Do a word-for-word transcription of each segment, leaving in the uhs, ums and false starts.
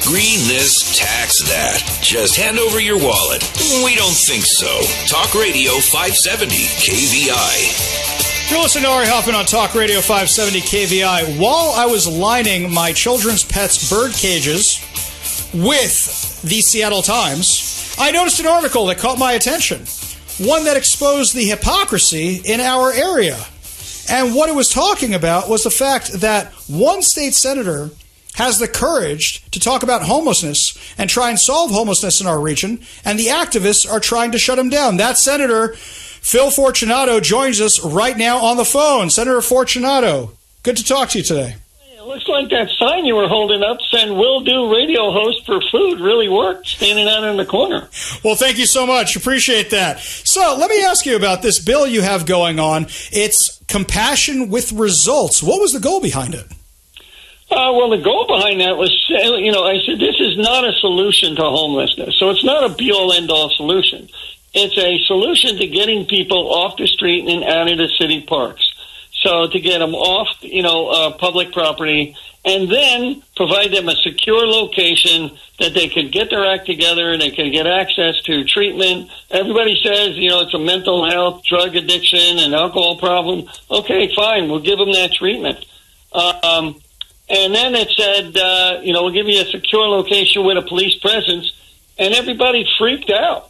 Green this, tax that. Just hand over your wallet. We don't think so. Talk Radio five seventy K V I. You're listening to Ari Hoffman on Talk Radio five seventy K V I. While I was lining my children's pets' bird cages with the Seattle Times, I noticed an article that caught my attention. One that exposed the hypocrisy in our area. And what it was talking about was the fact that one state senator has the courage to talk about homelessness and try and solve homelessness in our region, and the activists are trying to shut him down. That Senator Phil Fortunato joins us right now on the phone. Senator Fortunato, good to talk to you today. It looks like that sign you were holding up saying "Will do radio host for food" really worked, standing out in the corner. Well, thank you so much. Appreciate that. So let me ask you about this bill you have going on. It's compassion with results. What was the goal behind it? Uh, well, the goal behind that was, you know, I said this is not a solution to homelessness. So it's not a be-all, end-all solution. It's a solution to getting people off the street and out of the city parks. So to get them off, you know, uh, public property, and then provide them a secure location that they could get their act together and they could get access to treatment. Everybody says, you know, it's a mental health, drug addiction, and alcohol problem. Okay, fine, we'll give them that treatment. Uh, um, and then it said, uh, you know, we'll give you a secure location with a police presence, and everybody freaked out.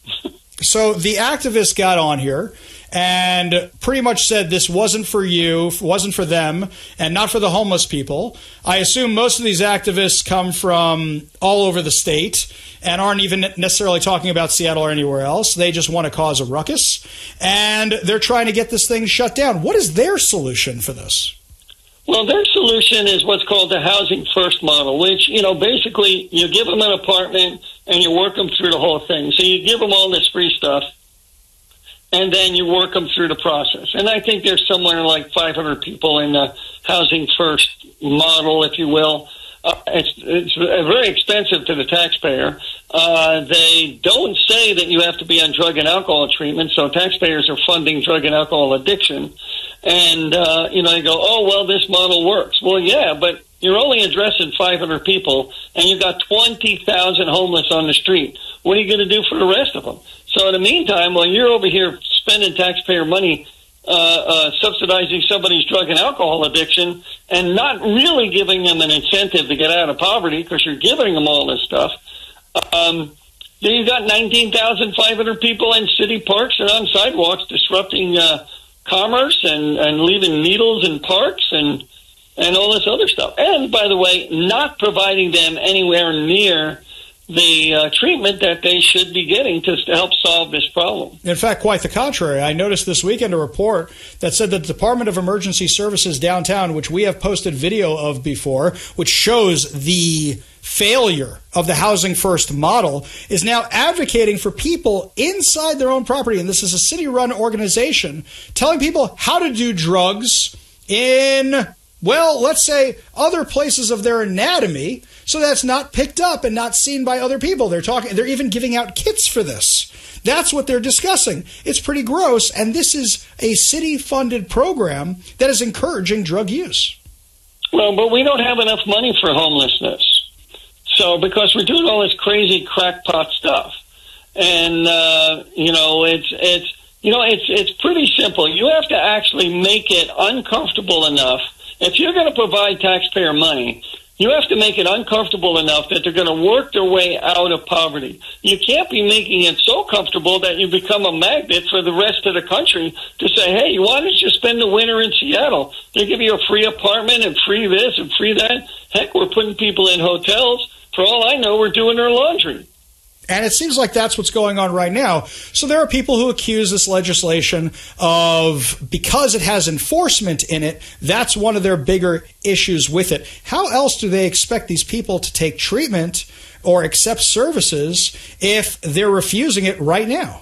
So the activists got on here and pretty much said this wasn't for you, wasn't for them, and not for the homeless people. I assume most of these activists come from all over the state and aren't even necessarily talking about Seattle or anywhere else. They just want to cause a ruckus, and they're trying to get this thing shut down. What is their solution for this? Well, their solution is what's called the Housing First model, which, you know, basically you give them an apartment and you work them through the whole thing. So you give them all this free stuff, and then you work them through the process. And I think there's somewhere like five hundred people in the Housing First model, if you will. Uh, it's, it's very expensive to the taxpayer. Uh, they don't say that you have to be on drug and alcohol treatment, so taxpayers are funding drug and alcohol addiction. And, uh, you know, they go, oh, well, this model works. Well, yeah, but you're only addressing five hundred people, and you've got twenty thousand homeless on the street. What are you going to do for the rest of them? So in the meantime, while you're over here spending taxpayer money uh, uh, subsidizing somebody's drug and alcohol addiction and not really giving them an incentive to get out of poverty because you're giving them all this stuff, um, then you've got nineteen thousand five hundred people in city parks and on sidewalks disrupting uh, commerce and, and leaving needles in parks and and all this other stuff. And, by the way, not providing them anywhere near the uh, treatment that they should be getting to, to help solve this problem. In fact, quite the contrary. I noticed this weekend a report that said that the Department of Emergency Services downtown, which we have posted video of before, which shows the failure of the Housing First model, is now advocating for people inside their own property, and this is a city-run organization, telling people how to do drugs in, well, let's say other places of their anatomy, so that's not picked up and not seen by other people. They're talking, they're even giving out kits for this. That's what they're discussing. It's pretty gross, and this is a city-funded program that is encouraging drug use. Well, but we don't have enough money for homelessness. So, because we're doing all this crazy crackpot stuff. And, uh, you know, it's, it's, you know, it's, it's pretty simple. You have to actually make it uncomfortable enough. If you're going to provide taxpayer money, you have to make it uncomfortable enough that they're going to work their way out of poverty. You can't be making it so comfortable that you become a magnet for the rest of the country to say, hey, why don't you spend the winter in Seattle? They give you a free apartment and free this and free that. Heck, we're putting people in hotels. For all I know, we're doing their laundry. And it seems like that's what's going on right now. So there are people who accuse this legislation of, because it has enforcement in it, that's one of their bigger issues with it. How else do they expect these people to take treatment or accept services if they're refusing it right now?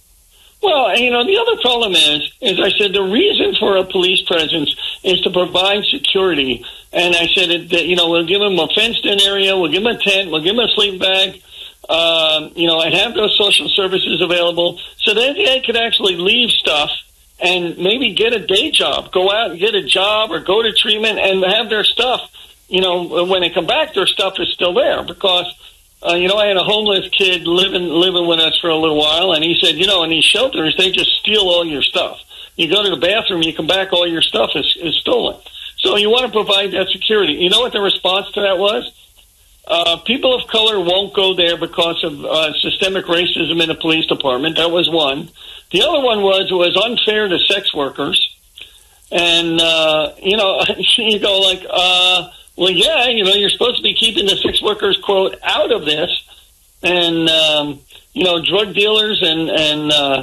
Well, you know, the other problem is, as I said, the reason for a police presence is to provide security. And I said, that, you know, we'll give them a fenced-in area, we'll give them a tent, we'll give them a sleeping bag, Um, you know, and have those social services available so that they could actually leave stuff and maybe get a day job, go out and get a job or go to treatment and have their stuff you know, when they come back, their stuff is still there because, uh, you know, I had a homeless kid living living with us for a little while, and he said, you know, in these shelters, they just steal all your stuff. You go to the bathroom, you come back, all your stuff is, is stolen. So you want to provide that security. You know what the response to that was? Uh, people of color won't go there because of uh, systemic racism in the police department. That was one. The other one was it was unfair to sex workers. And, uh, you know, you go like, uh, well, yeah, you know, you're supposed to be keeping the sex workers, quote, out of this. And, um, you know, drug dealers and, and uh,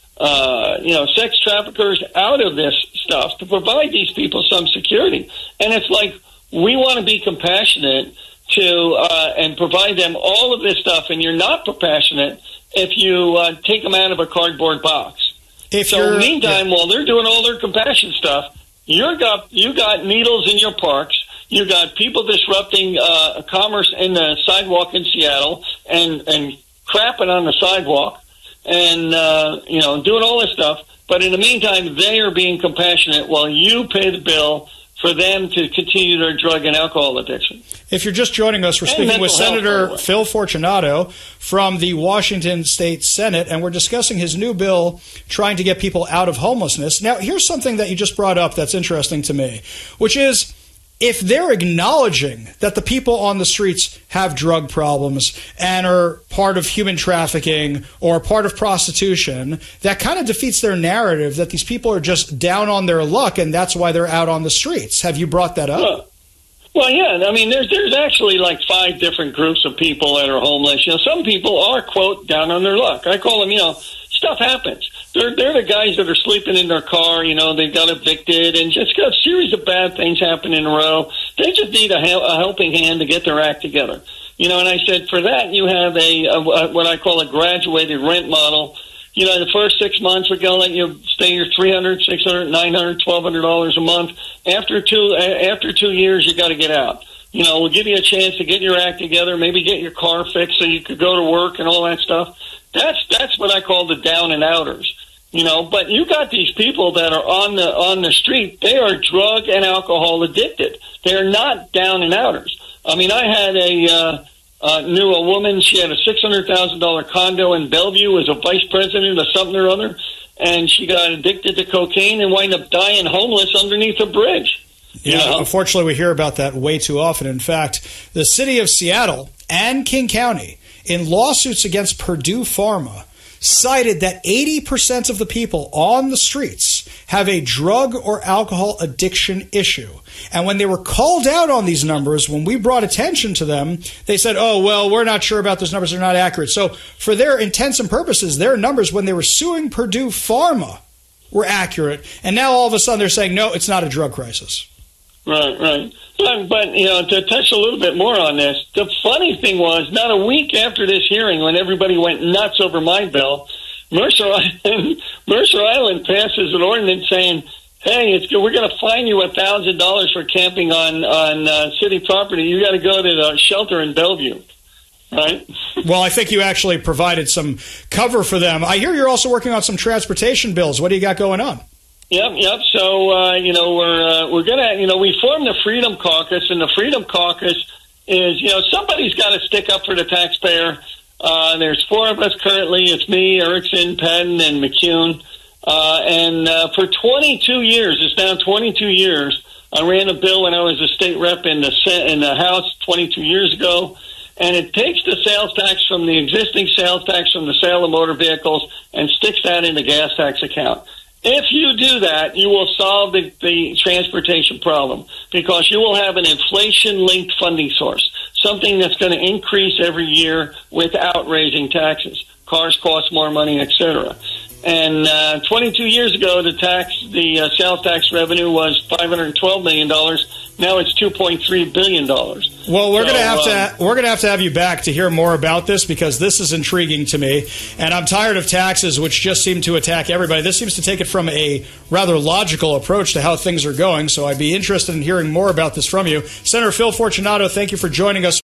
uh, you know, sex traffickers out of this stuff to provide these people some security. And it's like we want to be compassionate to uh, and provide them all of this stuff, and you're not compassionate if you uh, take them out of a cardboard box. If so, you're, meantime, yeah. while they're doing all their compassion stuff, you got you got needles in your parks. You got people disrupting uh, commerce in the sidewalk in Seattle and and crapping on the sidewalk, and uh, you know doing all this stuff. But in the meantime, they are being compassionate while you pay the bill for them to continue their drug and alcohol addiction. If you're just joining us, we're speaking with Senator Phil Fortunato from the Washington State Senate, and we're discussing his new bill trying to get people out of homelessness. Now, here's something that you just brought up that's interesting to me, which is if they're acknowledging that the people on the streets have drug problems and are part of human trafficking or part of prostitution, that kind of defeats their narrative that these people are just down on their luck and that's why they're out on the streets. Have you brought that up? Well, well yeah. I mean, there's there's actually like five different groups of people that are homeless. You know, some people are, quote, down on their luck. I call them, you know, stuff happens. They're, they're the guys that are sleeping in their car, you know, they got evicted and just got a series of bad things happen in a row. They just need a, a helping hand to get their act together. You know, and I said for that you have a, a what I call a graduated rent model. You know, the first six months we're going to let you stay your three hundred dollars, six hundred dollars, nine hundred dollars, twelve hundred dollars a month. After two, after two years, you got to get out. You know, we'll give you a chance to get your act together, maybe get your car fixed so you could go to work and all that stuff. That's that's what I call the down and outers, you know. But you got these people that are on the on the street. They are drug and alcohol addicted. They're not down and outers. I mean, I had a uh, uh, knew a woman. She had a six hundred thousand dollar condo in Bellevue as a vice president of something or other, and she got addicted to cocaine and wound up dying homeless underneath a bridge. Yeah, you know? Unfortunately, we hear about that way too often. In fact, the city of Seattle and King County, in lawsuits against Purdue Pharma, cited that eighty percent of the people on the streets have a drug or alcohol addiction issue. And when they were called out on these numbers, when we brought attention to them, they said, oh, well, we're not sure about those numbers. They're not accurate. So for their intents and purposes, their numbers when they were suing Purdue Pharma were accurate. And now all of a sudden they're saying, no, it's not a drug crisis. Right, right. But, but, you know, to touch a little bit more on this, the funny thing was, not a week after this hearing, when everybody went nuts over my bill, Mercer Island, Mercer Island passes an ordinance saying, hey, it's we're going to fine you one thousand dollars for camping on, on uh, city property. You got to go to the shelter in Bellevue. Right. Well, I think you actually provided some cover for them. I hear you're also working on some transportation bills. What do you got going on? Yep, yep. So, uh, you know, we're uh, we're going to, you know, we formed the Freedom Caucus, and the Freedom Caucus is, you know, somebody's got to stick up for the taxpayer. Uh, there's four of us currently. It's me, Erickson, Patton, and McCune. Uh, and uh, for twenty-two years, it's now twenty-two years, I ran a bill when I was a state rep in the in the House twenty-two years ago, and it takes the sales tax from the existing sales tax from the sale of motor vehicles and sticks that in the gas tax account. If you do that, you will solve the, the transportation problem because you will have an inflation-linked funding source, something that's going to increase every year without raising taxes. Cars cost more money, et cetera. And uh, twenty-two years ago, the tax, the uh, sales tax revenue was five hundred twelve million dollars. Now it's two point three billion dollars. Well, we're so, gonna have um, to we're gonna have to have you back to hear more about this because this is intriguing to me, and I'm tired of taxes which just seem to attack everybody. This seems to take it from a rather logical approach to how things are going. So I'd be interested in hearing more about this from you, Senator Phil Fortunato. Thank you for joining us.